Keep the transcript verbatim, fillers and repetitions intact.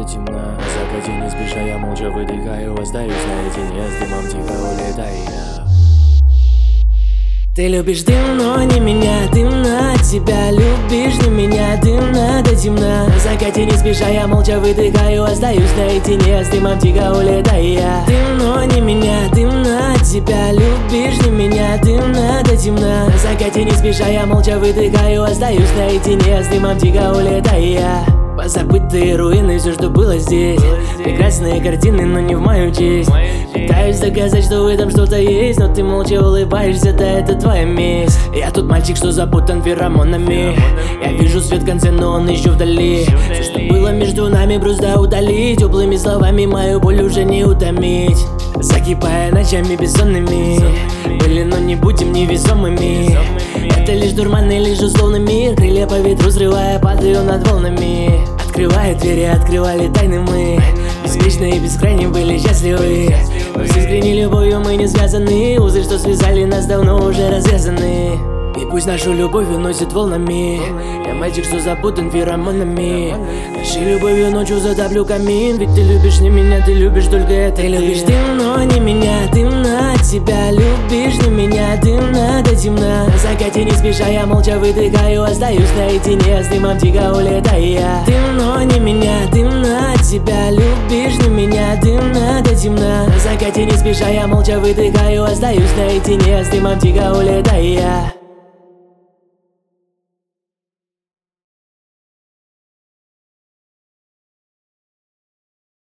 до темна. На закате не спеша я молча выдыхаю, остаюсь наедине с дымом, тихо улетая. Ты любишь дым, но не меня, дымно от тебя. Любишь не меня, дымно до темна. На закате не спеша я молча выдыхаю, остаюсь наедине с дымом, тихо улетая. Дым, но не меня, дымно от тебя. Любишь не меня, дымно до темна. На закате не спеша я молча выдыхаю, остаюсь наедине с дымом, тихо улетая. Позабытые руины, все, что было здесь. Прекрасные картины, но не в мою честь. Пытаюсь доказать, что в этом что-то есть, но ты молча улыбаешься, да это твоя месть. Я тот мальчик, что запутан феромонами. Я вижу свет в конце, но он еще вдали. Все, что было между нами, просто удалить. Теплыми словами мою боль уже не утомить. Закипая ночами бессонными. Были, но не будем невесомыми. Это лишь дурманный, лишь условный мир. Крылья по ветру взрывая, падаю над волнами. Открывая двери, открывали тайны мы. Беспечно и бескрайне были счастливы. Но с искренней любовью мы не связаны. Узы, что связали нас, давно уже развязаны. И пусть нашу любовь уносит волнами. Я мальчик, что запутан феромонами. Нашей любовью ночью затоплю камин. Ведь ты любишь не меня, ты любишь только это. Ты любишь дым, но не меня, дымно от тебя. Любишь не меня, дымно до темна. На закате не спеша я молча выдыхаю, остаюсь наедине с дымом, тихо улетая. Дым, но не меня, дымно от тебя. Любишь не меня, дымно до темна. На закате не спеша я молча выдыхаю, остаюсь наедине с дымом, тихо улетая.